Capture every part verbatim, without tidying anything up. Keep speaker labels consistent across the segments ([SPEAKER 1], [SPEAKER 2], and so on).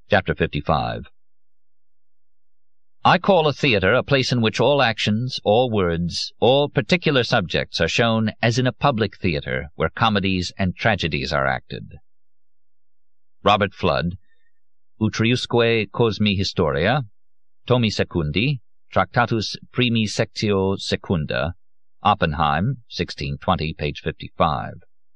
[SPEAKER 1] Chapter fifty-five. I call a theatre a place in which all actions, all words, all particular subjects are shown as in a public theatre where comedies and tragedies are acted. Robert Flood, Utriusque Cosmi Historia, Tomi Secundi, Tractatus Primi Sectio Secunda, Oppenheim, sixteen twenty, page fifty-five.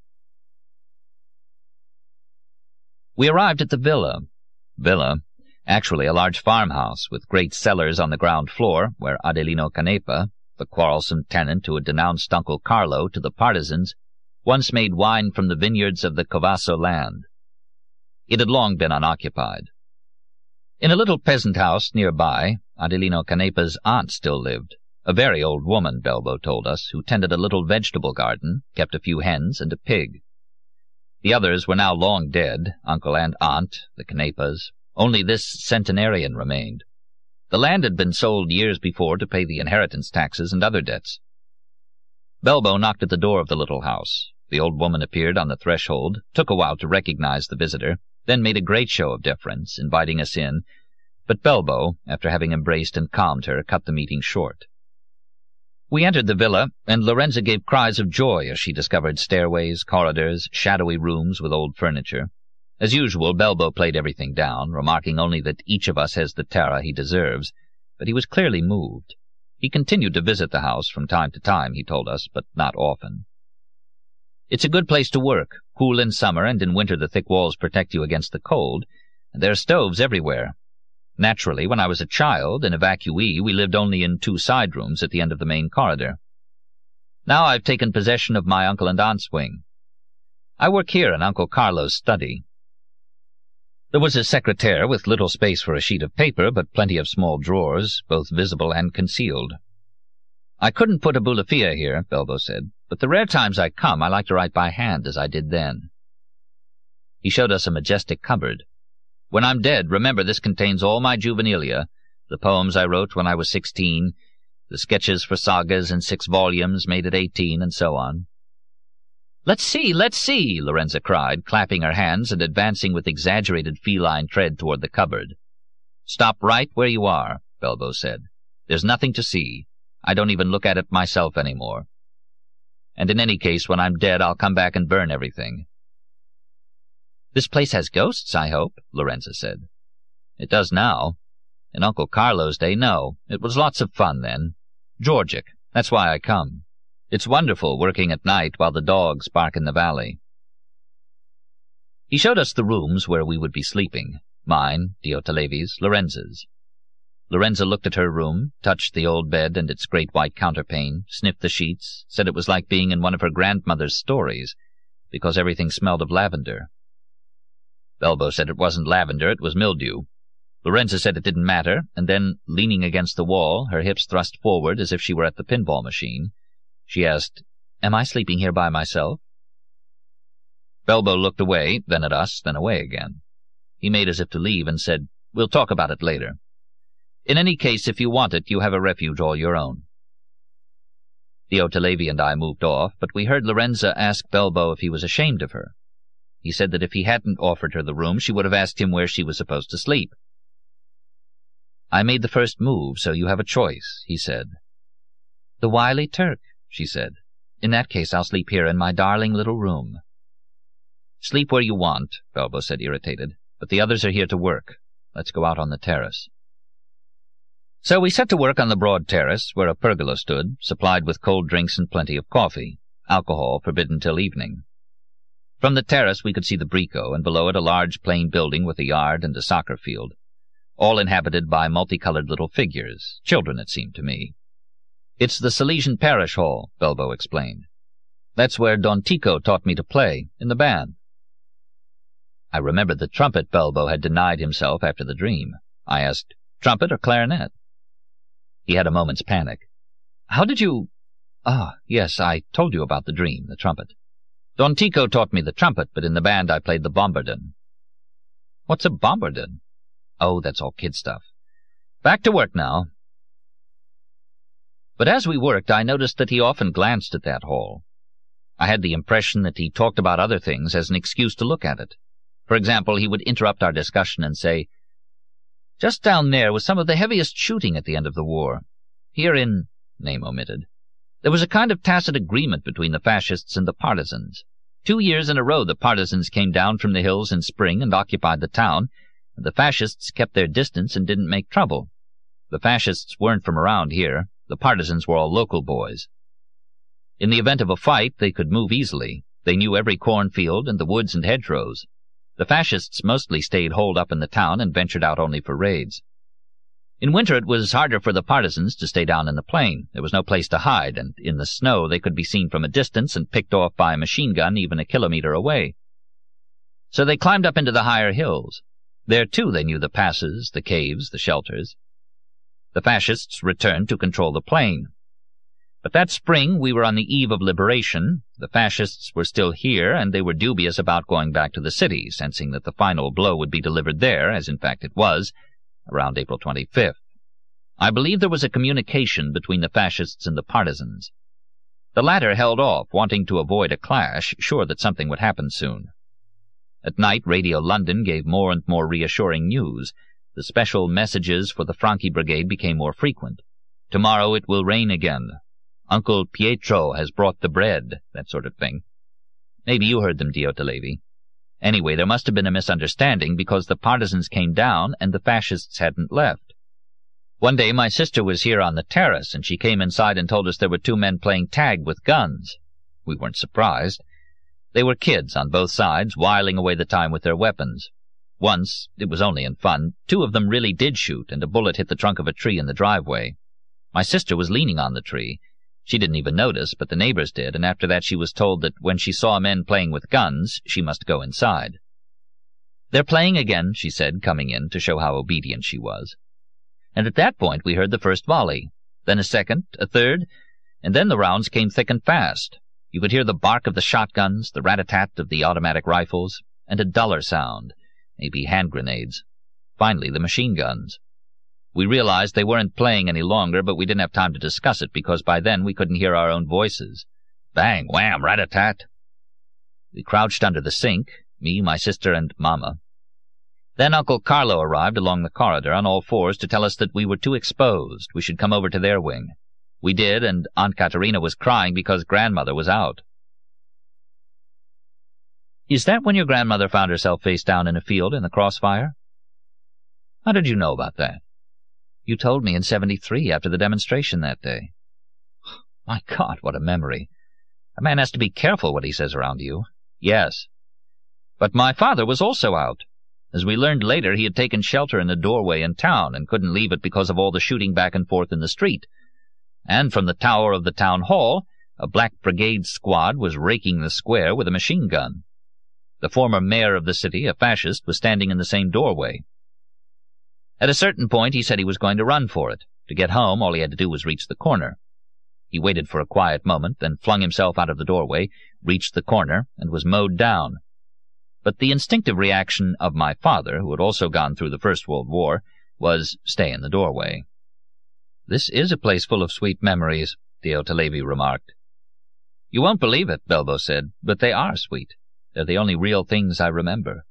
[SPEAKER 1] We arrived at the villa. Villa, actually a large farmhouse with great cellars on the ground floor, where Adelino Canepa, the quarrelsome tenant who had denounced Uncle Carlo to the partisans, once made wine from the vineyards of the Covasso land. It had long been unoccupied. In a little peasant house nearby, Adelino Canepa's aunt still lived, a very old woman, Belbo told us, who tended a little vegetable garden, kept a few hens and a pig. The others were now long dead, uncle and aunt, the Canepas. Only this centenarian remained. The land had been sold years before to pay the inheritance taxes and other debts. Belbo knocked at the door of the little house. The old woman appeared on the threshold, took a while to recognize the visitor, then made a great show of deference, inviting us in, but Belbo, after having embraced and calmed her, cut the meeting short. We entered the villa, and Lorenza gave cries of joy as she discovered stairways, corridors, shadowy rooms with old furniture. As usual, Belbo played everything down, remarking only that each of us has the terror he deserves, but he was clearly moved. He continued to visit the house from time to time, he told us, but not often. It's a good place to work, cool in summer, and in winter the thick walls protect you against the cold, and there are stoves everywhere. Naturally, when I was a child, an evacuee, we lived only in two side rooms at the end of the main corridor. Now I've taken possession of my uncle and aunt's wing. I work here in Uncle Carlo's study. There was a secretaire with little space for a sheet of paper, but plenty of small drawers, both visible and concealed. I couldn't put a bulafia here, Belbo said, but the rare times I come I like to write by hand as I did then. He showed us a majestic cupboard. When I'm dead, remember this contains all my juvenilia, the poems I wrote when I was sixteen, the sketches for sagas in six volumes made at eighteen, and so on. "Let's see, let's see!" Lorenza cried, clapping her hands and advancing with exaggerated feline tread toward the cupboard. "Stop right where you are," Belbo said. "There's nothing to see. I don't even look at it myself any more. And in any case, when I'm dead, I'll come back and burn everything." "This place has ghosts, I hope," Lorenza said. "It does now. In Uncle Carlo's day, no. It was lots of fun then. Georgic. That's why I come. It's wonderful working at night while the dogs bark in the valley." He showed us the rooms where we would be sleeping. Mine, Diotalevi's, Lorenza's. Lorenza looked at her room, touched the old bed and its great white counterpane, sniffed the sheets, said it was like being in one of her grandmother's stories, because everything smelled of lavender. Belbo said it wasn't lavender, it was mildew. Lorenza said it didn't matter, and then, leaning against the wall, her hips thrust forward as if she were at the pinball machine, she asked, "Am I sleeping here by myself?" Belbo looked away, then at us, then away again. He made as if to leave and said, "We'll talk about it later. In any case, if you want it, you have a refuge all your own." Diotalevi and I moved off, but we heard Lorenza ask Belbo if he was ashamed of her. He said that if he hadn't offered her the room, she would have asked him where she was supposed to sleep. "I made the first move, so you have a choice," he said. "The wily Turk," she said. "In that case, I'll sleep here in my darling little room." "Sleep where you want," Belbo said, irritated, "but the others are here to work. Let's go out on the terrace." So we set to work on the broad terrace, where a pergola stood, supplied with cold drinks and plenty of coffee, alcohol forbidden till evening. From the terrace we could see the Brico, and below it a large plain building with a yard and a soccer field, all inhabited by multicolored little figures, children it seemed to me. "It's the Salesian Parish Hall," Belbo explained. "That's where Don Tico taught me to play, in the band." I remembered the trumpet Belbo had denied himself after the dream. I asked, "Trumpet or clarinet?" He had a moment's panic. "How did you—" "Ah, yes, I told you about the dream, the trumpet. Don Tico taught me the trumpet, but in the band I played the bombardon." "What's a bombardon?" "Oh, that's all kid stuff. Back to work now." But as we worked, I noticed that he often glanced at that hall. I had the impression that he talked about other things as an excuse to look at it. For example, he would interrupt our discussion and say, Just down there was some of the heaviest shooting at the end of the war. Here in, name omitted, there was a kind of tacit agreement between the fascists and the partisans. Two years in a row the partisans came down from the hills in spring and occupied the town, and the fascists kept their distance and didn't make trouble. The fascists weren't from around here. The partisans were all local boys. In the event of a fight, they could move easily. They knew every cornfield and the woods and hedgerows. The fascists mostly stayed holed up in the town and ventured out only for raids. In winter it was harder for the partisans to stay down in the plain. There was no place to hide, and in the snow they could be seen from a distance and picked off by a machine gun even a kilometer away. So they climbed up into the higher hills. There, too, they knew the passes, the caves, the shelters. The fascists returned to control the plain. But that spring we were on the eve of liberation. The fascists were still here, and they were dubious about going back to the city, sensing that the final blow would be delivered there, as in fact it was, around April twenty-fifth. I believe there was a communication between the fascists and the partisans. The latter held off, wanting to avoid a clash, sure that something would happen soon. At night, Radio London gave more and more reassuring news. The special messages for the Franchi Brigade became more frequent. Tomorrow it will rain again. Uncle Pietro has brought the bread, that sort of thing. Maybe you heard them, Diotilevi. Anyway, there must have been a misunderstanding because the partisans came down and the fascists hadn't left. One day my sister was here on the terrace, and she came inside and told us there were two men playing tag with guns. We weren't surprised. They were kids on both sides, whiling away the time with their weapons. Once, it was only in fun, two of them really did shoot, and a bullet hit the trunk of a tree in the driveway. My sister was leaning on the tree. She didn't even notice, but the neighbors did, and after that she was told that when she saw men playing with guns, she must go inside. "They're playing again," she said, coming in to show how obedient she was. And at that point we heard the first volley, then a second, a third, and then the rounds came thick and fast. You could hear the bark of the shotguns, the rat-a-tat of the automatic rifles, and a duller sound, maybe hand grenades. Finally, the machine guns. We realized they weren't playing any longer, but we didn't have time to discuss it because by then we couldn't hear our own voices. Bang, wham, rat-a-tat. We crouched under the sink, me, my sister, and Mama. Then Uncle Carlo arrived along the corridor on all fours to tell us that we were too exposed. We should come over to their wing. We did, and Aunt Caterina was crying because Grandmother was out. "Is that when your grandmother found herself face down in a field in the crossfire?" "How did you know about that?" "You told me in seventy-three after the demonstration that day." "My God, what a memory. A man has to be careful what he says around you." "Yes. But my father was also out. As we learned later, he had taken shelter in a doorway in town and couldn't leave it because of all the shooting back and forth in the street. And from the tower of the town hall, a Black Brigade squad was raking the square with a machine gun. The former mayor of the city, a fascist, was standing in the same doorway. At a certain point he said he was going to run for it. To get home, all he had to do was reach the corner. He waited for a quiet moment, then flung himself out of the doorway, reached the corner, and was mowed down. But the instinctive reaction of my father, who had also gone through the First World War, was stay in the doorway. "This is a place full of sweet memories," Diotilevi remarked. "You won't believe it," Belbo said, "but they are sweet. They're the only real things I remember."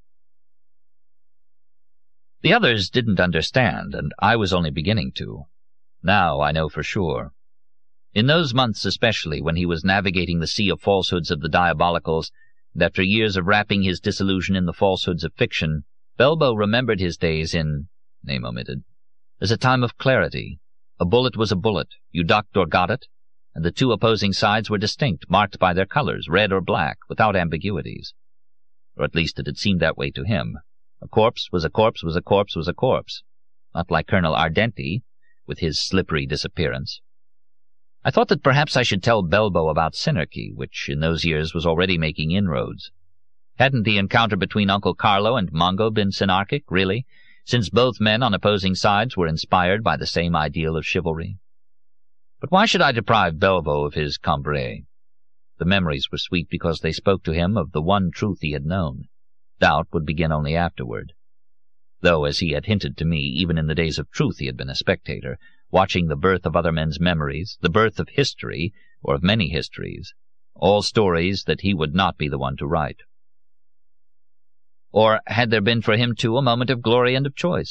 [SPEAKER 1] The others didn't understand, and I was only beginning to. Now I know for sure. In those months especially, when he was navigating the sea of falsehoods of the diabolicals, and after years of wrapping his disillusion in the falsehoods of fiction, Belbo remembered his days in, name omitted, as a time of clarity. A bullet was a bullet. You ducked or got it, and the two opposing sides were distinct, marked by their colors, red or black, without ambiguities. Or at least it had seemed that way to him. A corpse was a corpse was a corpse was a corpse, not like Colonel Ardenti, with his slippery disappearance. I thought that perhaps I should tell Belbo about Synarchy, which in those years was already making inroads. Hadn't the encounter between Uncle Carlo and Mongo been synarchic, really, since both men on opposing sides were inspired by the same ideal of chivalry? But why should I deprive Belbo of his Cambrai? The memories were sweet because they spoke to him of the one truth he had known. Doubt would begin only afterward. Though, as he had hinted to me, even in the days of truth he had been a spectator, watching the birth of other men's memories, the birth of history, or of many histories, all stories that he would not be the one to write. Or had there been for him, too, a moment of glory and of choice?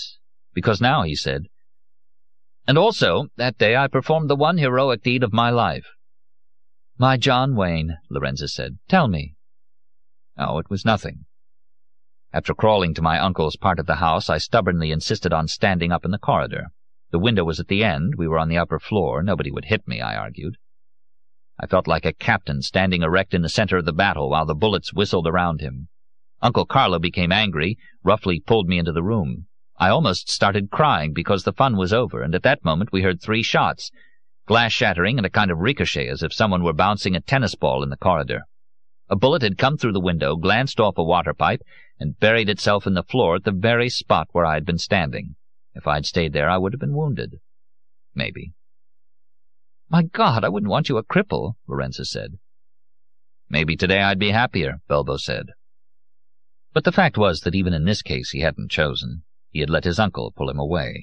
[SPEAKER 1] because now, he said, "And also, that day I performed the one heroic deed of my life." "My John Wayne," Lorenza said, "tell me." "Oh, it was nothing." After crawling to my uncle's part of the house, I stubbornly insisted on standing up in the corridor. The window was at the end, we were on the upper floor, nobody would hit me, I argued. I felt like a captain standing erect in the center of the battle while the bullets whistled around him. Uncle Carlo became angry, roughly pulled me into the room. I almost started crying because the fun was over, and at that moment we heard three shots, glass shattering and a kind of ricochet as if someone were bouncing a tennis ball in the corridor. A bullet had come through the window, glanced off a water pipe, and buried itself in the floor at the very spot where I had been standing. If I'd stayed there, I would have been wounded. Maybe. "My God, I wouldn't want you a cripple," Lorenza said. "Maybe today I'd be happier," Belbo said. But the fact was that even in this case he hadn't chosen. He had let his uncle pull him away.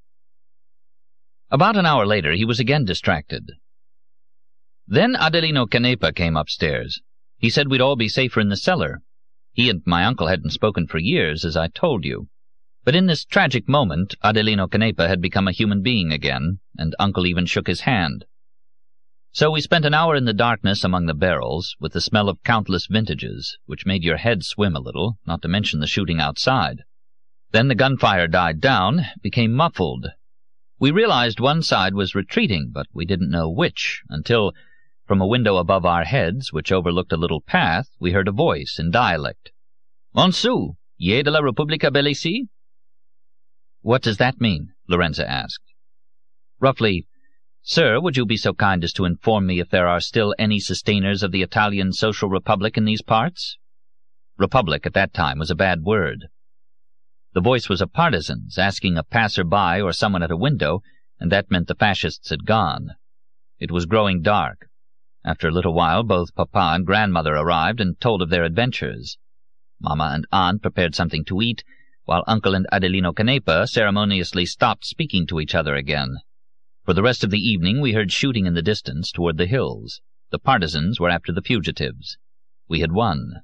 [SPEAKER 1] About an hour later he was again distracted. Then Adelino Canepa came upstairs. He said we'd all be safer in the cellar. He and my uncle hadn't spoken for years, as I told you. But in this tragic moment, Adelino Canepa had become a human being again, and Uncle even shook his hand. So we spent an hour in the darkness among the barrels, with the smell of countless vintages, which made your head swim a little, not to mention the shooting outside. Then the gunfire died down, became muffled. We realized one side was retreating, but we didn't know which, until, from a window above our heads, which overlooked a little path, we heard a voice in dialect. "Monsieur, y est de la Repubblica Belize?" "What does that mean?" Lorenza asked. Roughly, "Sir, would you be so kind as to inform me if there are still any sustainers of the Italian Social Republic in these parts?" Republic at that time was a bad word. The voice was a partisan's, asking a passer-by or someone at a window, and that meant the fascists had gone. It was growing dark. After a little while, both Papa and Grandmother arrived and told of their adventures. Mamma and Aunt prepared something to eat, while Uncle and Adelino Canepa ceremoniously stopped speaking to each other again. For the rest of the evening we heard shooting in the distance toward the hills. The partisans were after the fugitives. We had won.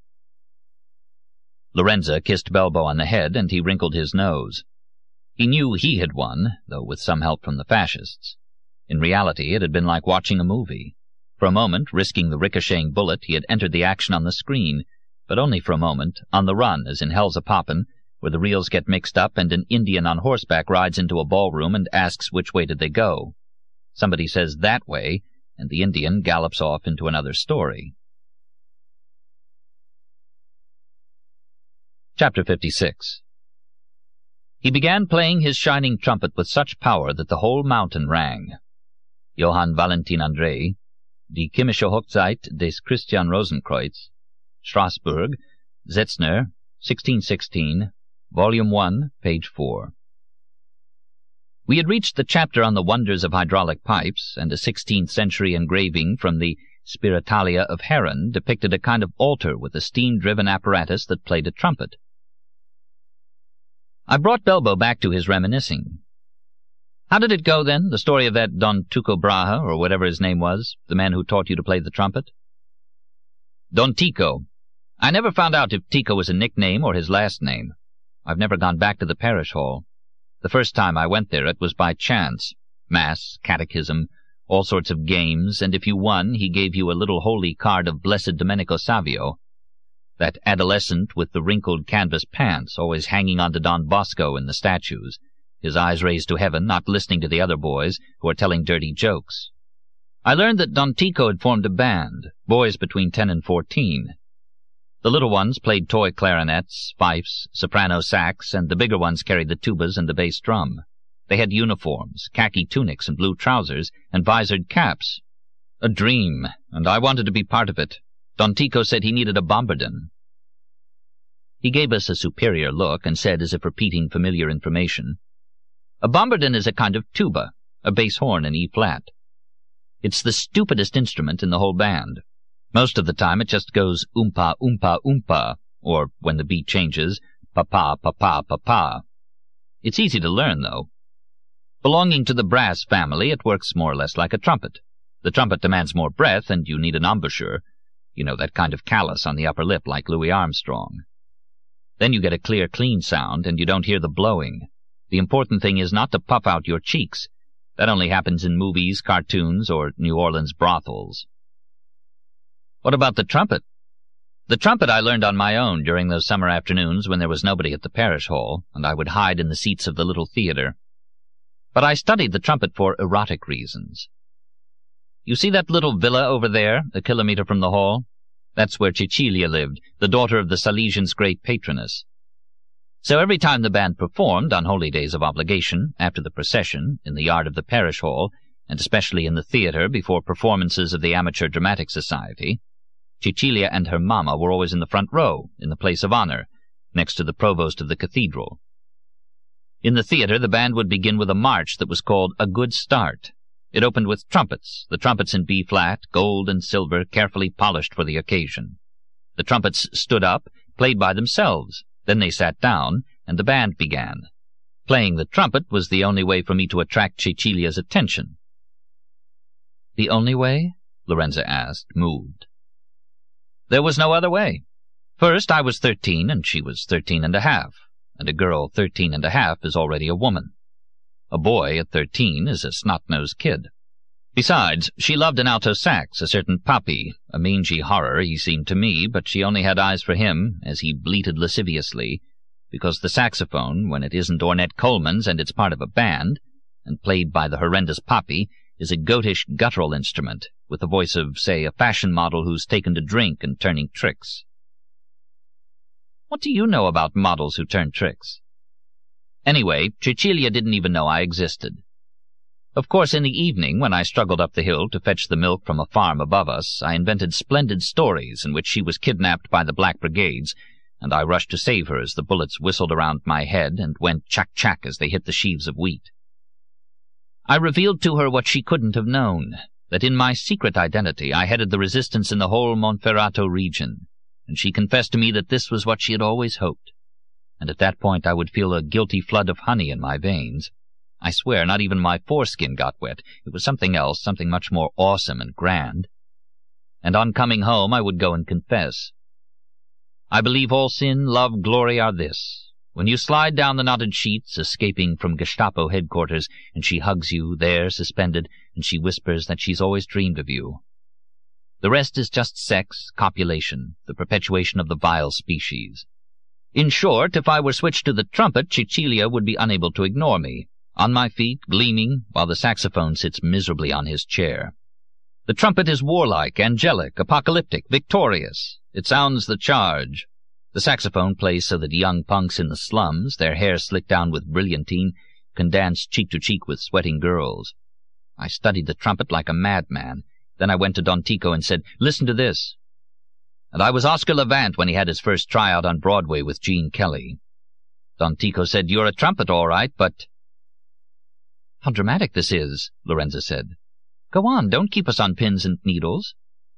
[SPEAKER 1] Lorenza kissed Belbo on the head, and he wrinkled his nose. He knew he had won, though with some help from the fascists. In reality, it had been like watching a movie. For a moment, risking the ricocheting bullet, he had entered the action on the screen, but only for a moment, on the run, as in Hell's a-Poppin', where the reels get mixed up and an Indian on horseback rides into a ballroom and asks which way did they go. Somebody says that way, and the Indian gallops off into another story. Chapter fifty-six. He began playing his shining trumpet with such power that the whole mountain rang. Johann Valentin André, Die Chemische Hochzeit des Christian Rosenkreuz, Strasbourg, Setzner, sixteen sixteen, Volume one, page four. We had reached the chapter on the wonders of hydraulic pipes, and a sixteenth-century engraving from the Spiritalia of Heron depicted a kind of altar with a steam-driven apparatus that played a trumpet. I brought Belbo back to his reminiscing. "How did it go, then, the story of that Don Tycho Brahe, or whatever his name was, the man who taught you to play the trumpet?" "Don Tycho. I never found out if Tycho was a nickname or his last name. I've never gone back to the parish hall. The first time I went there it was by chance. Mass, catechism, all sorts of games, and if you won he gave you a little holy card of Blessed Domenico Savio, that adolescent with the wrinkled canvas pants, always hanging on to Don Bosco in the statues, his eyes raised to heaven, not listening to the other boys, who are telling dirty jokes. I learned that Don Tycho had formed a band, boys between ten and fourteen. The little ones played toy clarinets, fifes, soprano sax, and the bigger ones carried the tubas and the bass drum. They had uniforms, khaki tunics and blue trousers, and visored caps. A dream, and I wanted to be part of it. Don Tycho said he needed a bombardon. He gave us a superior look and said, as if repeating familiar information, "A bombardon is a kind of tuba, a bass horn in E-flat. It's the stupidest instrument in the whole band. Most of the time it just goes oompa, oompa, oompa, or, when the beat changes, pa-pa, pa-pa, pa-pa. It's easy to learn, though. Belonging to the brass family, it works more or less like a trumpet. The trumpet demands more breath, and you need an embouchure. You know, that kind of callus on the upper lip like Louis Armstrong. Then you get a clear, clean sound, and you don't hear the blowing. The important thing is not to puff out your cheeks. That only happens in movies, cartoons, or New Orleans brothels. What about the trumpet? The trumpet I learned on my own during those summer afternoons when there was nobody at the parish hall, and I would hide in the seats of the little theater. But I studied the trumpet for erotic reasons. You see that little villa over there, a kilometer from the hall? That's where Cecilia lived, the daughter of the Salesians' great patroness. So every time the band performed, on holy days of obligation, after the procession, in the yard of the parish hall, and especially in the theater before performances of the Amateur Dramatic Society, Cecilia and her mamma were always in the front row, in the place of honor, next to the provost of the cathedral. In the theater, the band would begin with a march that was called A Good Start. It opened with trumpets, the trumpets in B-flat, gold and silver, carefully polished for the occasion. The trumpets stood up, played by themselves. Then they sat down, and the band began. Playing the trumpet was the only way for me to attract Cecilia's attention. The only way? Lorenza asked, moved. There was no other way. First, I was thirteen, and she was thirteen and a half, and a girl thirteen and a half is already a woman. A boy at thirteen is a snot-nosed kid. Besides, she loved an alto sax, a certain Papi, a mangy horror he seemed to me, but she only had eyes for him, as he bleated lasciviously, because the saxophone, when it isn't Ornette Coleman's and it's part of a band, and played by the horrendous Papi, is a goatish guttural instrument, with the voice of, say, a fashion model who's taken to drink and turning tricks. What do you know about models who turn tricks? Anyway, Cecilia didn't even know I existed. Of course, in the evening, when I struggled up the hill to fetch the milk from a farm above us, I invented splendid stories in which she was kidnapped by the Black Brigades, and I rushed to save her as the bullets whistled around my head and went chack-chack as they hit the sheaves of wheat. I revealed to her what she couldn't have known, that in my secret identity I headed the resistance in the whole Monferrato region, and she confessed to me that this was what she had always hoped. And at that point I would feel a guilty flood of honey in my veins. I swear, not even my foreskin got wet. It was something else, something much more awesome and grand. And on coming home I would go and confess. I believe all sin, love, glory are this. When you slide down the knotted sheets, escaping from Gestapo headquarters, and she hugs you, there, suspended, and she whispers that she's always dreamed of you. The rest is just sex, copulation, the perpetuation of the vile species. In short, if I were switched to the trumpet, Cecilia would be unable to ignore me, on my feet, gleaming, while the saxophone sits miserably on his chair. The trumpet is warlike, angelic, apocalyptic, victorious. It sounds the charge. The saxophone plays so that young punks in the slums, their hair slicked down with brilliantine, can dance cheek to cheek with sweating girls. I studied the trumpet like a madman. Then I went to Don Tico and said, "Listen to this." And I was Oscar Levant when he had his first tryout on Broadway with Gene Kelly. Don Tico said, "You're a trumpet, all right, but—" "How dramatic this is," Lorenza said. "Go on, don't keep us on pins and needles."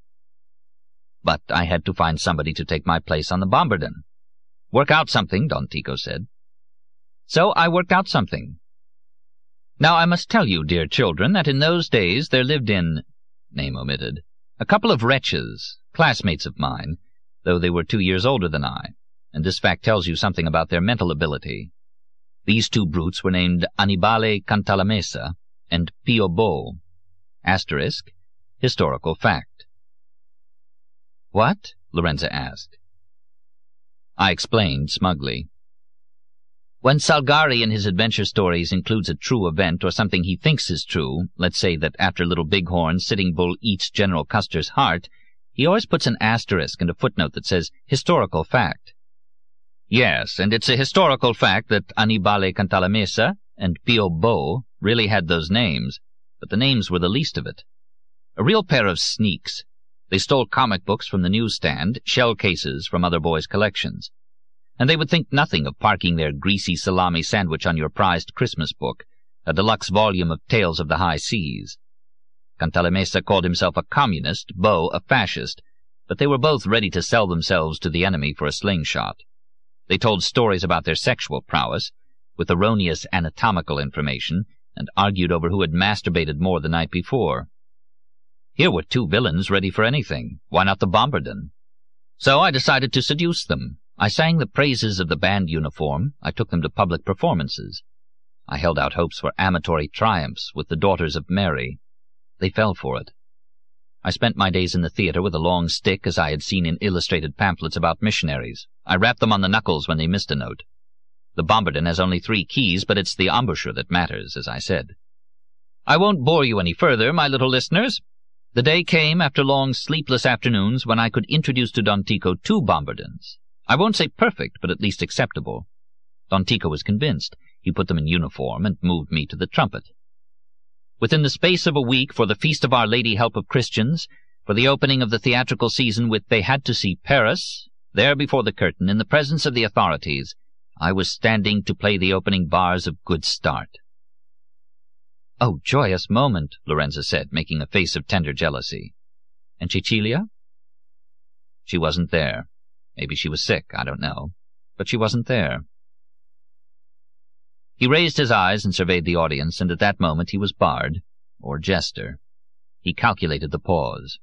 [SPEAKER 1] But I had to find somebody to take my place on the bombardon. "Work out something," Don Tico said. So I worked out something. Now I must tell you, dear children, that in those days there lived in, name omitted, a couple of wretches, classmates of mine, though they were two years older than I, and this fact tells you something about their mental ability. These two brutes were named Annibale Cantalamessa and Pio Bo. Asterisk, historical fact. "What?" Lorenza asked. I explained smugly. When Salgari in his adventure stories includes a true event or something he thinks is true, let's say that after Little Bighorn, Sitting Bull eats General Custer's heart, he always puts an asterisk and a footnote that says, historical fact. Yes, and it's a historical fact that Annibale Cantalamessa and Pio Bo really had those names, but the names were the least of it. A real pair of sneaks. They stole comic books from the newsstand, shell cases from other boys' collections. And they would think nothing of parking their greasy salami sandwich on your prized Christmas book, a deluxe volume of Tales of the High Seas. Cantalamessa called himself a communist, Bo a fascist, but they were both ready to sell themselves to the enemy for a slingshot. They told stories about their sexual prowess, with erroneous anatomical information, and argued over who had masturbated more the night before. Here were two villains ready for anything. Why not the bombardon? So I decided to seduce them. I sang the praises of the band uniform. I took them to public performances. I held out hopes for amatory triumphs with the daughters of Mary. They fell for it. I spent my days in the theatre with a long stick, as I had seen in illustrated pamphlets about missionaries. I rapped them on the knuckles when they missed a note. The bombardon has only three keys, but it's the embouchure that matters, as I said. I won't bore you any further, my little listeners. The day came, after long sleepless afternoons, when I could introduce to Don Tico two bombardons. I won't say perfect, but at least acceptable. Don Tico was convinced. He put them in uniform and moved me to the trumpet. Within the space of a week, for the Feast of Our Lady Help of Christians, for the opening of the theatrical season with They Had to See Paris, there before the curtain, in the presence of the authorities, I was standing to play the opening bars of Good Start. "Oh, joyous moment," Lorenza said, making a face of tender jealousy. "And Cecilia?" She wasn't there. Maybe she was sick, I don't know. But she wasn't there. He raised his eyes and surveyed the audience, and at that moment he was bard, or jester. He calculated the pause.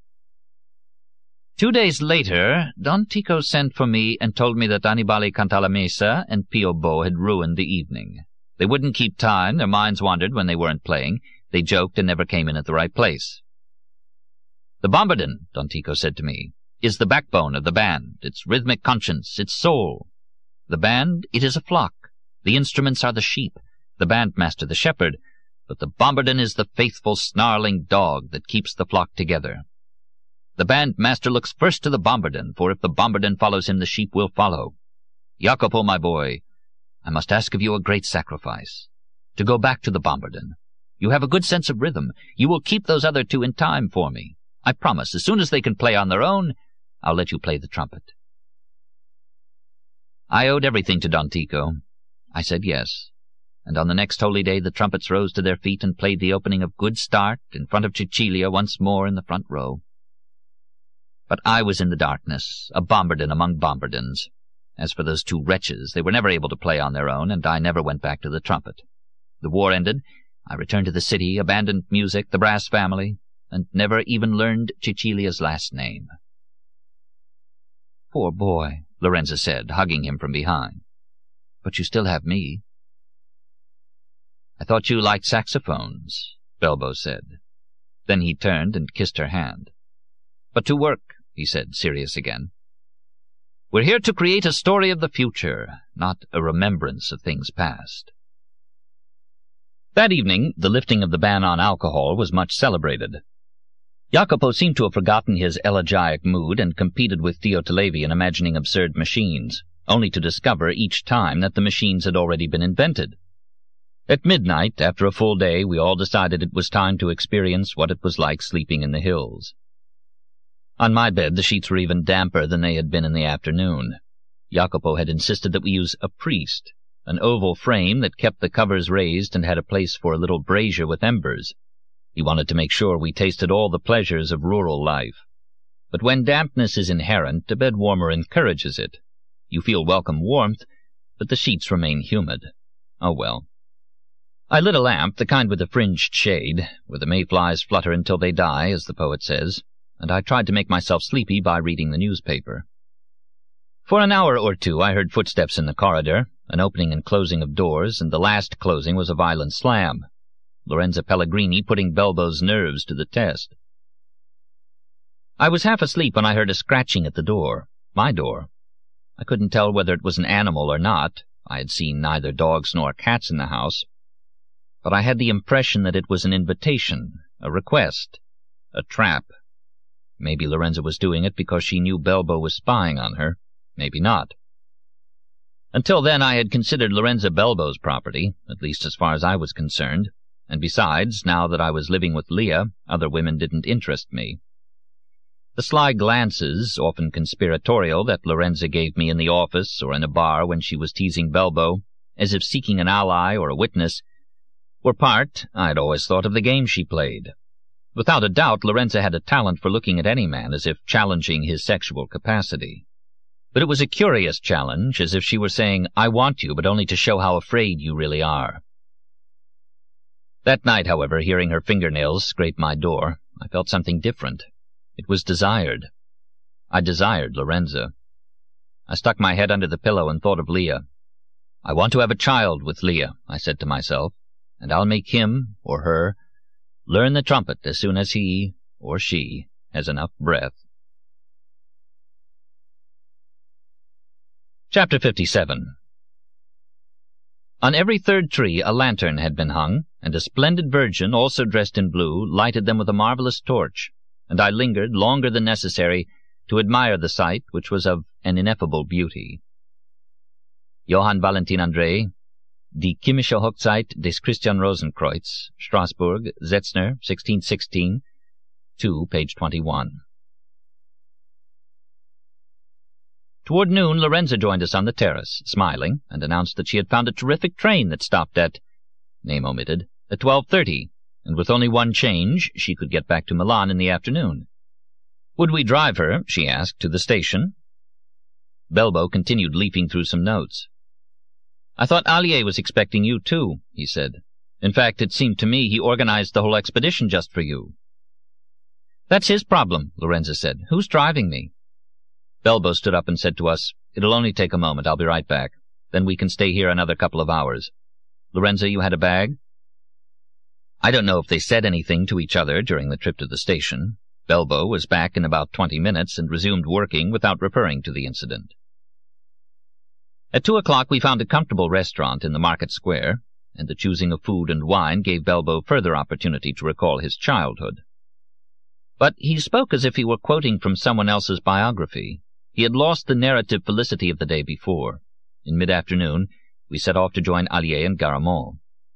[SPEAKER 1] Two days later, Don Tico sent for me and told me that Annibale Cantalamessa and Pio Bo had ruined the evening. They wouldn't keep time, their minds wandered when they weren't playing, they joked and never came in at the right place. "The bombardon," Don Tico said to me, "is the backbone of the band, its rhythmic conscience, its soul. The band, it is a flock. The instruments are the sheep, the bandmaster the shepherd, but the bombardon is the faithful, snarling dog that keeps the flock together. The bandmaster looks first to the bombardon, for if the bombardon follows him, the sheep will follow. Jacopo, my boy, I must ask of you a great sacrifice, to go back to the bombardon. You have a good sense of rhythm. You will keep those other two in time for me. I promise, as soon as they can play on their own, I'll let you play the trumpet." I owed everything to Don Tico. I said yes, and on the next holy day the trumpets rose to their feet and played the opening of Good Start in front of Cecilia once more in the front row. But I was in the darkness, a bombardon among bombardons. As for those two wretches, they were never able to play on their own, and I never went back to the trumpet. The war ended, I returned to the city, abandoned music, the brass family, and never even learned Cecilia's last name. "Poor boy," Lorenza said, hugging him from behind. "But you still have me." "I thought you liked saxophones," Belbo said. Then he turned and kissed her hand. "But to work," he said, serious again. "We're here to create a story of the future, not a remembrance of things past." That evening, the lifting of the ban on alcohol was much celebrated. Jacopo seemed to have forgotten his elegiac mood and competed with Theotalevi in imagining absurd machines, only to discover each time that the machines had already been invented. At midnight, after a full day, we all decided it was time to experience what it was like sleeping in the hills. On my bed, the sheets were even damper than they had been in the afternoon. Jacopo had insisted that we use a priest, an oval frame that kept the covers raised and had a place for a little brazier with embers. He wanted to make sure we tasted all the pleasures of rural life. But when dampness is inherent, a bed warmer encourages it. You feel welcome warmth, but the sheets remain humid. Oh well. I lit a lamp, the kind with a fringed shade, where the mayflies flutter until they die, as the poet says, and I tried to make myself sleepy by reading the newspaper. For an hour or two I heard footsteps in the corridor, an opening and closing of doors, and the last closing was a violent slam. Lorenza Pellegrini putting Belbo's nerves to the test. I was half asleep when I heard a scratching at the door, my door. I couldn't tell whether it was an animal or not. I had seen neither dogs nor cats in the house. But I had the impression that it was an invitation, a request, a trap. Maybe Lorenza was doing it because she knew Belbo was spying on her. Maybe not. Until then I had considered Lorenza Belbo's property, at least as far as I was concerned, and besides, now that I was living with Leah, other women didn't interest me. The sly glances, often conspiratorial, that Lorenza gave me in the office or in a bar when she was teasing Belbo, as if seeking an ally or a witness, were part, I had always thought, of the game she played. Without a doubt, Lorenza had a talent for looking at any man as if challenging his sexual capacity. But it was a curious challenge, as if she were saying, "I want you, but only to show how afraid you really are." That night, however, hearing her fingernails scrape my door, I felt something different. It was desired. I desired Lorenza. I stuck my head under the pillow and thought of Leah. I want to have a child with Leah, I said to myself, and I'll make him, or her, learn the trumpet as soon as he, or she, has enough breath. Chapter fifty-seven. On every third tree a lantern had been hung, and a splendid virgin, also dressed in blue, lighted them with a marvelous torch, and I lingered longer than necessary to admire the sight, which was of an ineffable beauty. Johann Valentin André, Die Chemische Hochzeit des Christian Rosenkreuz, Strasbourg, Setzner, sixteen sixteen, two, page twenty-one. Toward noon, Lorenza joined us on the terrace, smiling, and announced that she had found a terrific train that stopped at, name omitted, at twelve thirty, and with only one change, she could get back to Milan in the afternoon. Would we drive her, she asked, to the station? Belbo continued leafing through some notes. I thought Allier was expecting you, too, he said. In fact, it seemed to me he organized the whole expedition just for you. That's his problem, Lorenza said. Who's driving me? Belbo stood up and said to us, It'll only take a moment. I'll be right back. Then we can stay here another couple of hours. Lorenza, you had a bag? I don't know if they said anything to each other during the trip to the station. Belbo was back in about twenty minutes and resumed working without referring to the incident. At two o'clock we found a comfortable restaurant in the market square, and the choosing of food and wine gave Belbo further opportunity to recall his childhood. But he spoke as if he were quoting from someone else's biography. He had lost the narrative felicity of the day before. In mid-afternoon, we set off to join Allier and Garamond.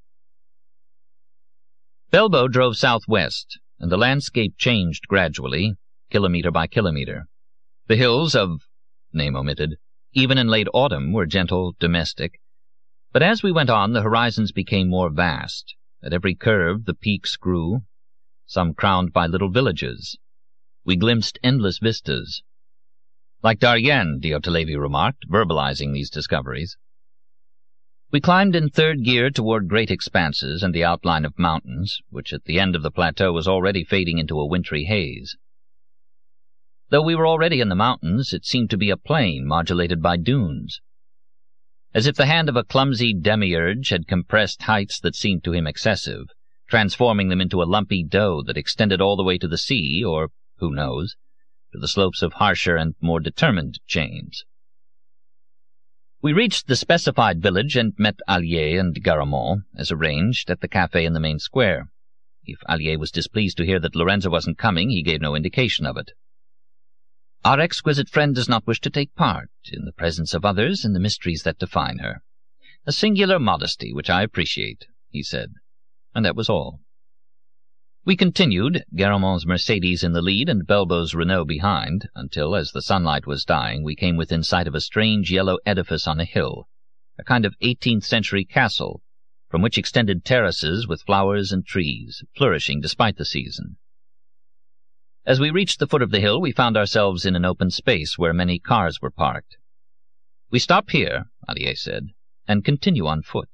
[SPEAKER 1] Belbo drove southwest, and the landscape changed gradually, kilometre by kilometre. The hills of, name omitted, even in late autumn were gentle, domestic, but as we went on the horizons became more vast. At every curve the peaks grew, some crowned by little villages. We glimpsed endless vistas. Like Darien, Diotilevi remarked, verbalizing these discoveries. We climbed in third gear toward great expanses and the outline of mountains, which at the end of the plateau was already fading into a wintry haze. Though we were already in the mountains, it seemed to be a plain modulated by dunes. As if the hand of a clumsy demiurge had compressed heights that seemed to him excessive, transforming them into a lumpy dough that extended all the way to the sea, or, who knows, to the slopes of harsher and more determined chains. We reached the specified village and met Allier and Garamond, as arranged, at the café in the main square. If Allier was displeased to hear that Lorenza wasn't coming, he gave no indication of it. Our exquisite friend does not wish to take part, in the presence of others, in the mysteries that define her. A singular modesty, which I appreciate, he said. And that was all. We continued, Garamond's Mercedes in the lead and Belbo's Renault behind, until, as the sunlight was dying, we came within sight of a strange yellow edifice on a hill, a kind of eighteenth-century castle, from which extended terraces with flowers and trees, flourishing despite the season. As we reached the foot of the hill, we found ourselves in an open space where many cars were parked. We stop here, Allier said, and continue on foot.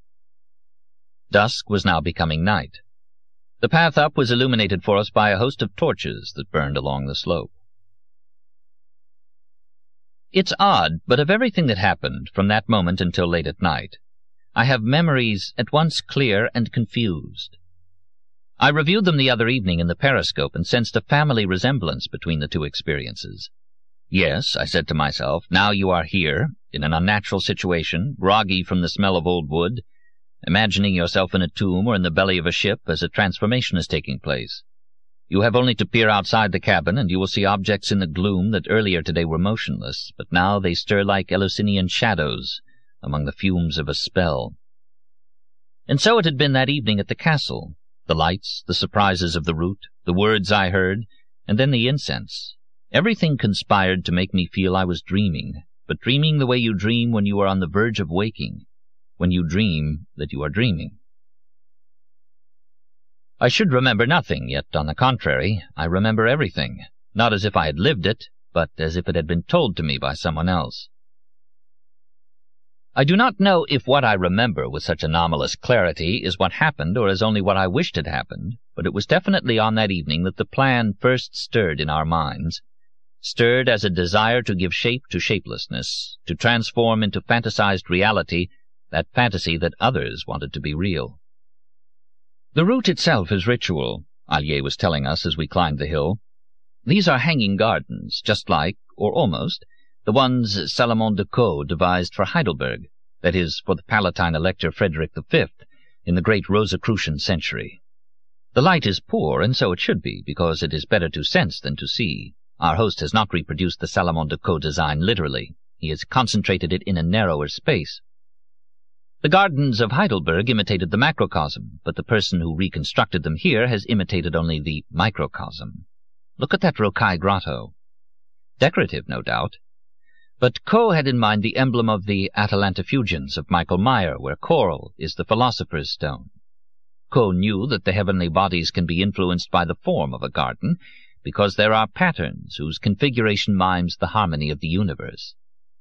[SPEAKER 1] Dusk was now becoming night. The path up was illuminated for us by a host of torches that burned along the slope. It's odd, but of everything that happened, from that moment until late at night, I have memories at once clear and confused. I reviewed them the other evening in the periscope and sensed a family resemblance between the two experiences. Yes, I said to myself, now you are here, in an unnatural situation, groggy from the smell of old wood, imagining yourself in a tomb or in the belly of a ship as a transformation is taking place. You have only to peer outside the cabin, and you will see objects in the gloom that earlier today were motionless, but now they stir like Eleusinian shadows among the fumes of a spell. And so it had been that evening at the castle. The lights, the surprises of the route, the words I heard, and then the incense. Everything conspired to make me feel I was dreaming, but dreaming the way you dream when you are on the verge of waking, when you dream that you are dreaming. I should remember nothing, yet, on the contrary, I remember everything, not as if I had lived it, but as if it had been told to me by someone else. I do not know if what I remember with such anomalous clarity is what happened or is only what I wished had happened, but it was definitely on that evening that the plan first stirred in our minds, stirred as a desire to give shape to shapelessness, to transform into fantasized reality that fantasy that others wanted to be real. The route itself is ritual, Allier was telling us as we climbed the hill. These are hanging gardens, just like, or almost, the ones Salomon de Caux devised for Heidelberg, that is, for the Palatine Elector Frederick the Fifth, in the great Rosicrucian century. The light is poor, and so it should be, because it is better to sense than to see. Our host has not reproduced the Salomon de Caux design literally. He has concentrated it in a narrower space. The gardens of Heidelberg imitated the macrocosm, but the person who reconstructed them here has imitated only the microcosm. Look at that rocaille grotto. Decorative, no doubt. But Caux had in mind the emblem of the Atalantifugians of Michael Meyer, where coral is the philosopher's stone. Caux knew that the heavenly bodies can be influenced by the form of a garden, because there are patterns whose configuration mimes the harmony of the universe.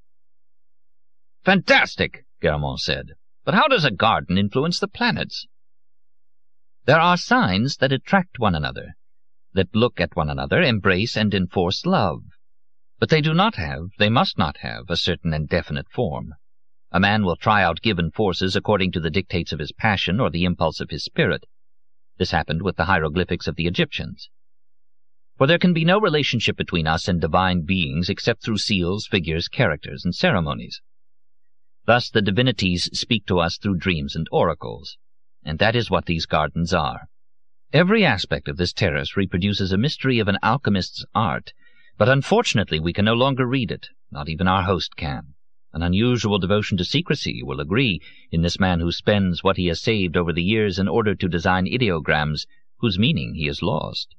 [SPEAKER 1] "Fantastic," Garamond said. "But how does a garden influence the planets?" "There are signs that attract one another, that look at one another, embrace and enforce love. But they do not have, they must not have, a certain and definite form. A man will try out given forces according to the dictates of his passion or the impulse of his spirit. This happened with the hieroglyphics of the Egyptians. For there can be no relationship between us and divine beings except through seals, figures, characters, and ceremonies. Thus the divinities speak to us through dreams and oracles, and that is what these gardens are. Every aspect of this terrace reproduces a mystery of an alchemist's art, but unfortunately we can no longer read it, not even our host can. An unusual devotion to secrecy, you will agree, in this man who spends what he has saved over the years in order to design ideograms whose meaning he has lost.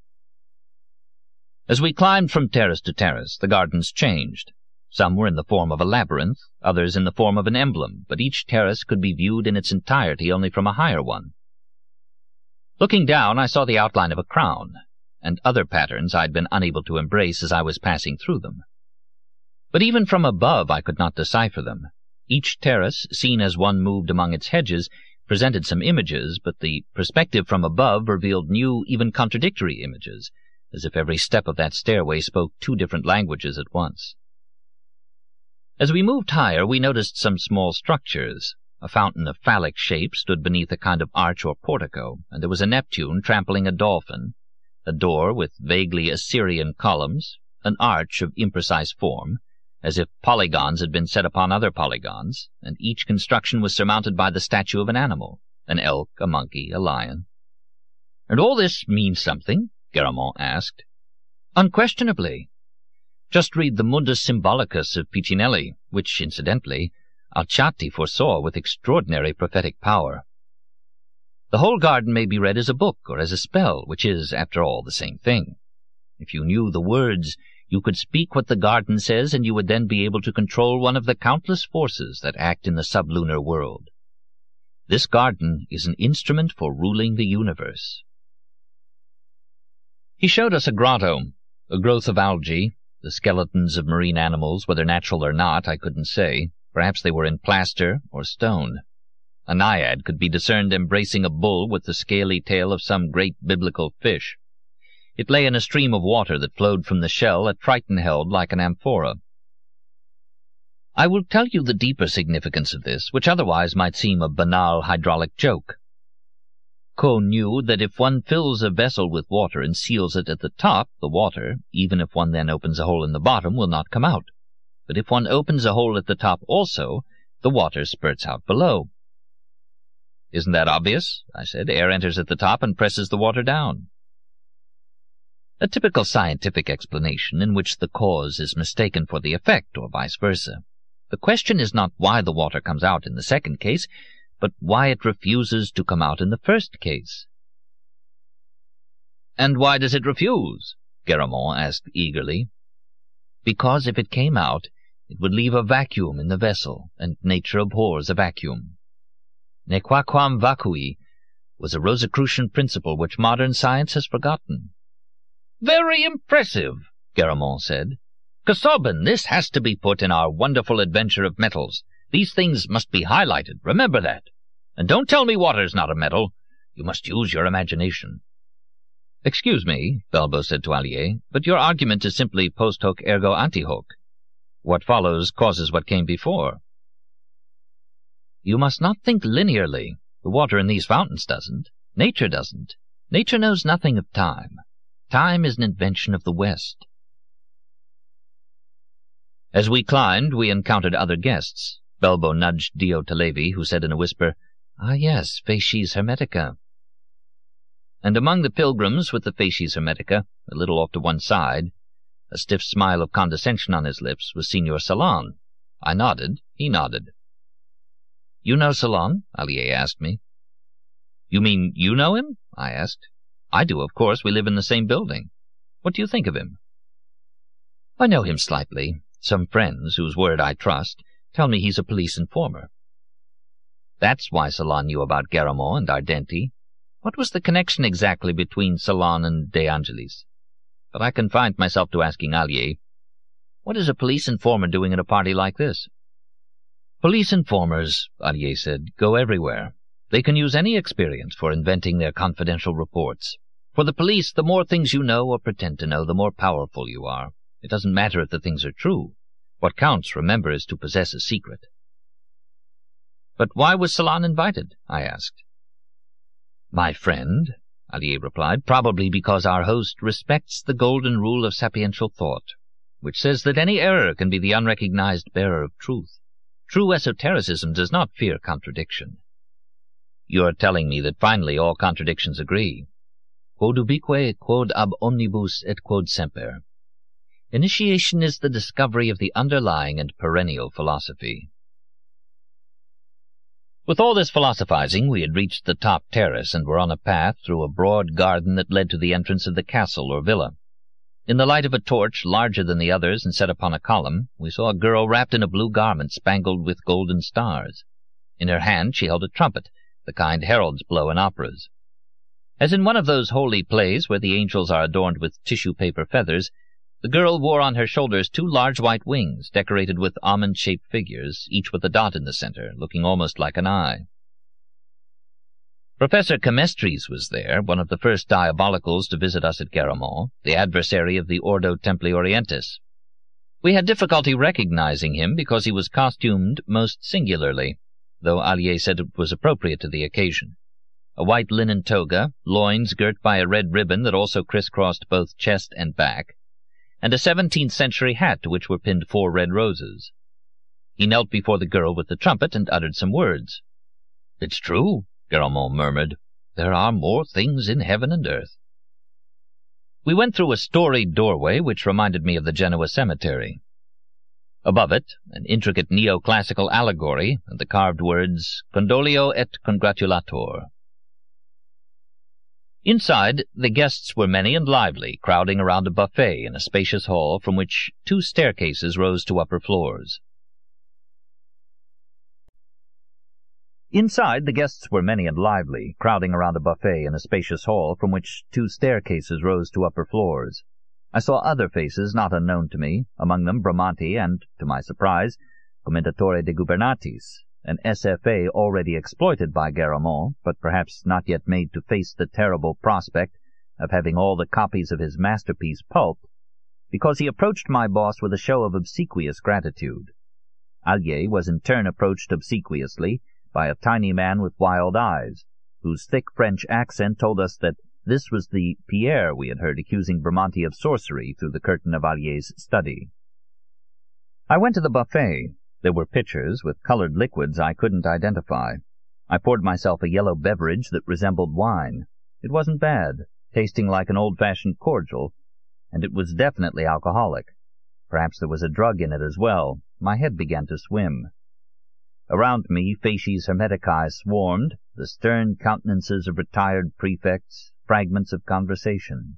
[SPEAKER 1] As we climbed from terrace to terrace, the gardens changed. Some were in the form of a labyrinth, others in the form of an emblem, but each terrace could be viewed in its entirety only from a higher one. Looking down, I saw the outline of a crown, and other patterns I had been unable to embrace as I was passing through them. But even from above I could not decipher them. Each terrace, seen as one moved among its hedges, presented some images, but the perspective from above revealed new, even contradictory images, as if every step of that stairway spoke two different languages at once. As we moved higher, we noticed some small structures. A fountain of phallic shape stood beneath a kind of arch or portico, and there was a Neptune trampling a dolphin, a door with vaguely Assyrian columns, an arch of imprecise form, as if polygons had been set upon other polygons, and each construction was surmounted by the statue of an animal, an elk, a monkey, a lion. "And all this means something?" Garamond asked. "Unquestionably. Just read the Mundus Symbolicus of Piccinelli, which, incidentally, Alciati foresaw with extraordinary prophetic power. The whole garden may be read as a book or as a spell, which is, after all, the same thing. If you knew the words, you could speak what the garden says, and you would then be able to control one of the countless forces that act in the sublunar world. This garden is an instrument for ruling the universe." He showed us a grotto, a growth of algae, the skeletons of marine animals, whether natural or not, I couldn't say. Perhaps they were in plaster or stone. A naiad could be discerned embracing a bull with the scaly tail of some great biblical fish. It lay in a stream of water that flowed from the shell a Triton held like an amphora. I will tell you the deeper significance of this, which otherwise might seem a banal hydraulic joke. Caux knew that if one fills a vessel with water and seals it at the top, the water, even if one then opens a hole in the bottom, will not come out. But if one opens a hole at the top also, the water spurts out below. "Isn't that obvious?" I said. "Air enters at the top and presses the water down." A typical scientific explanation in which the cause is mistaken for the effect, or vice versa. The question is not why the water comes out in the second case, but why it refuses to come out in the first case. "And why does it refuse?" Garamond asked eagerly. "Because if it came out, it would leave a vacuum in the vessel, and nature abhors a vacuum. Nequaquam vacui was a Rosicrucian principle which modern science has forgotten." "Very impressive," Garamond said. "Casaubon, this has to be put in our wonderful adventure of metals. These things must be highlighted, remember that. And don't tell me water's not a metal. You must use your imagination." "Excuse me," Balbo said to Allier, "but your argument is simply post hoc ergo ante hoc. What follows causes what came before." You must not think linearly. The water in these fountains doesn't. Nature doesn't. Nature knows nothing of time. Time is an invention of the West. As we climbed, we encountered other guests. Belbo nudged Dio Talevi, who said in a whisper, "Ah, yes, Facies hermetica." And among the pilgrims with the Facies hermetica, a little off to one side, a stiff smile of condescension on his lips, was Signor Salon. I nodded. He nodded. "You know Salon?" Allier asked me. "You mean you know him?" I asked. "I do, of course. We live in the same building. What do you think of him?" "I know him slightly. Some friends, whose word I trust, tell me he's a police informer." That's why Salon knew about Garamond and Ardenti. What was the connection exactly between Salon and De Angelis? But I confined myself to asking Allier, "What is a police informer doing at a party like this?" "Police informers," Allier said, "go everywhere. They can use any experience for inventing their confidential reports. For the police, the more things you know or pretend to know, the more powerful you are. It doesn't matter if the things are true. What counts, remember, is to possess a secret." "But why was Salon invited?" I asked. "My friend," Allier replied, "probably because our host respects the golden rule of sapiential thought, which says that any error can be the unrecognized bearer of truth. True esotericism does not fear contradiction." "You're telling me that finally all contradictions agree." "Quod ubique, quod ab omnibus, et quod semper." Initiation is the discovery of the underlying and perennial philosophy. With all this philosophizing, we had reached the top terrace and were on a path through a broad garden that led to the entrance of the castle or villa. In the light of a torch, larger than the others and set upon a column, we saw a girl wrapped in a blue garment spangled with golden stars. In her hand she held a trumpet, the kind heralds blow in operas. As in one of those holy plays where the angels are adorned with tissue-paper feathers, the girl wore on her shoulders two large white wings, decorated with almond-shaped figures, each with a dot in the center, looking almost like an eye. Professor Camestris was there, one of the first diabolicals to visit us at Garamond, the adversary of the Ordo Templi Orientis. We had difficulty recognizing him because he was costumed most singularly, though Allier said it was appropriate to the occasion. A white linen toga, loins girt by a red ribbon that also crisscrossed both chest and back, and a seventeenth-century hat to which were pinned four red roses. He knelt before the girl with the trumpet and uttered some words. "It's true," Garamond murmured. "There are more things in heaven and earth." We went through a storied doorway which reminded me of the Genoa cemetery. Above it, an intricate neoclassical allegory and the carved words Condolio et Congratulator. Inside, the guests were many and lively, crowding around a buffet in a spacious hall from which two staircases rose to upper floors. Inside, the guests were many and lively, crowding around a buffet in a spacious hall from which two staircases rose to upper floors. I saw other faces not unknown to me, among them Bramante and, to my surprise, Commendatore de Gubernatis, an S F A already exploited by Garamond, but perhaps not yet made to face the terrible prospect of having all the copies of his masterpiece pulped, because he approached my boss with a show of obsequious gratitude. Allier was in turn approached obsequiously by a tiny man with wild eyes, whose thick French accent told us that this was the Pierre we had heard accusing Bramante of sorcery through the curtain of Allier's study. I went to the buffet. There were pitchers with colored liquids I couldn't identify. I poured myself a yellow beverage that resembled wine. It wasn't bad, tasting like an old-fashioned cordial, and it was definitely alcoholic. Perhaps there was a drug in it as well. My head began to swim. Around me, facies hermeticae swarmed, the stern countenances of retired prefects, fragments of conversation.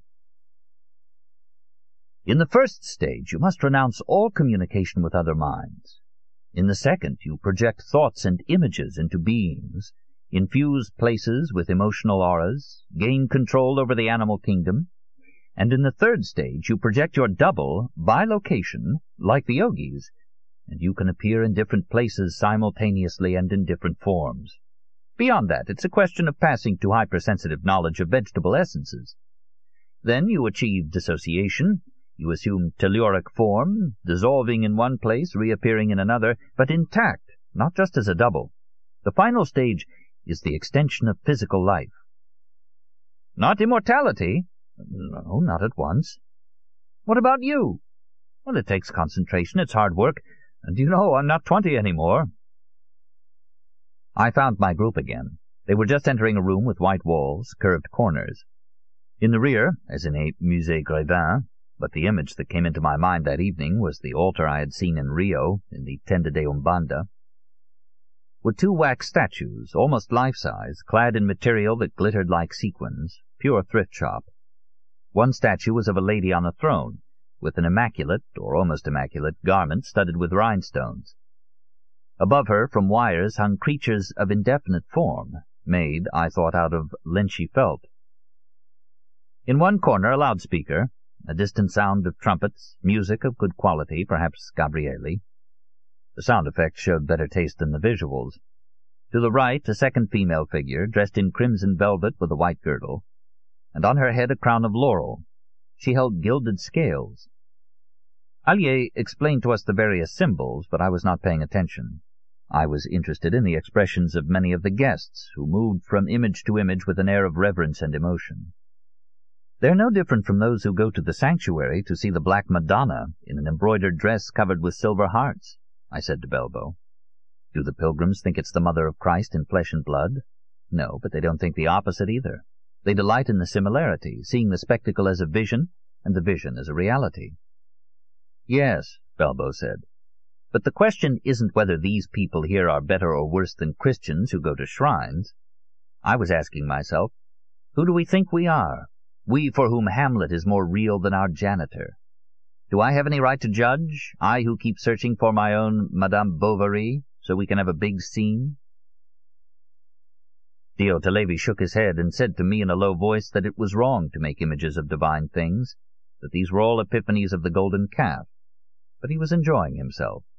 [SPEAKER 1] In the first stage, you must renounce all communication with other minds. In the second, you project thoughts and images into beings, infuse places with emotional auras, gain control over the animal kingdom, and in the third stage, you project your double, by location, like the yogis, and you can appear in different places simultaneously and in different forms. Beyond that, it's a question of passing to hypersensitive knowledge of vegetable essences. Then you achieve dissociation. You assume telluric form, dissolving in one place, reappearing in another, but intact, not just as a double. The final stage is the extension of physical life. Not immortality? No, not at once. What about you? Well, it takes concentration, it's hard work, and you know I'm not twenty anymore. I found my group again. They were just entering a room with white walls, curved corners. In the rear, as in a Musée Grévin, but the image that came into my mind that evening was the altar I had seen in Rio, in the Tenda de Umbanda, were two wax statues, almost life-size, clad in material that glittered like sequins, pure thrift shop. One statue was of a lady on a throne, with an immaculate, or almost immaculate, garment studded with rhinestones. Above her, from wires, hung creatures of indefinite form, made, I thought, out of lynchy felt. In one corner a loudspeaker, a distant sound of trumpets, music of good quality, perhaps Gabrieli. The sound effects showed better taste than the visuals. To the right, a second female figure, dressed in crimson velvet with a white girdle, and on her head a crown of laurel. She held gilded scales. Allier explained to us the various symbols, but I was not paying attention. I was interested in the expressions of many of the guests, who moved from image to image with an air of reverence and emotion. They are no different from those who go to the sanctuary to see the Black Madonna in an embroidered dress covered with silver hearts, I said to Belbo. Do the pilgrims think it's the Mother of Christ in flesh and blood? No, but they don't think the opposite either. They delight in the similarity, seeing the spectacle as a vision and the vision as a reality. Yes, Belbo said, but the question isn't whether these people here are better or worse than Christians who go to shrines. I was asking myself, who do we think we are? We for whom Hamlet is more real than our janitor. Do I have any right to judge, I who keep searching for my own Madame Bovary, so we can have a big scene? Dio Talevi shook his head and said to me in a low voice that it was wrong to make images of divine things, that these were all epiphanies of the golden calf, but he was enjoying himself.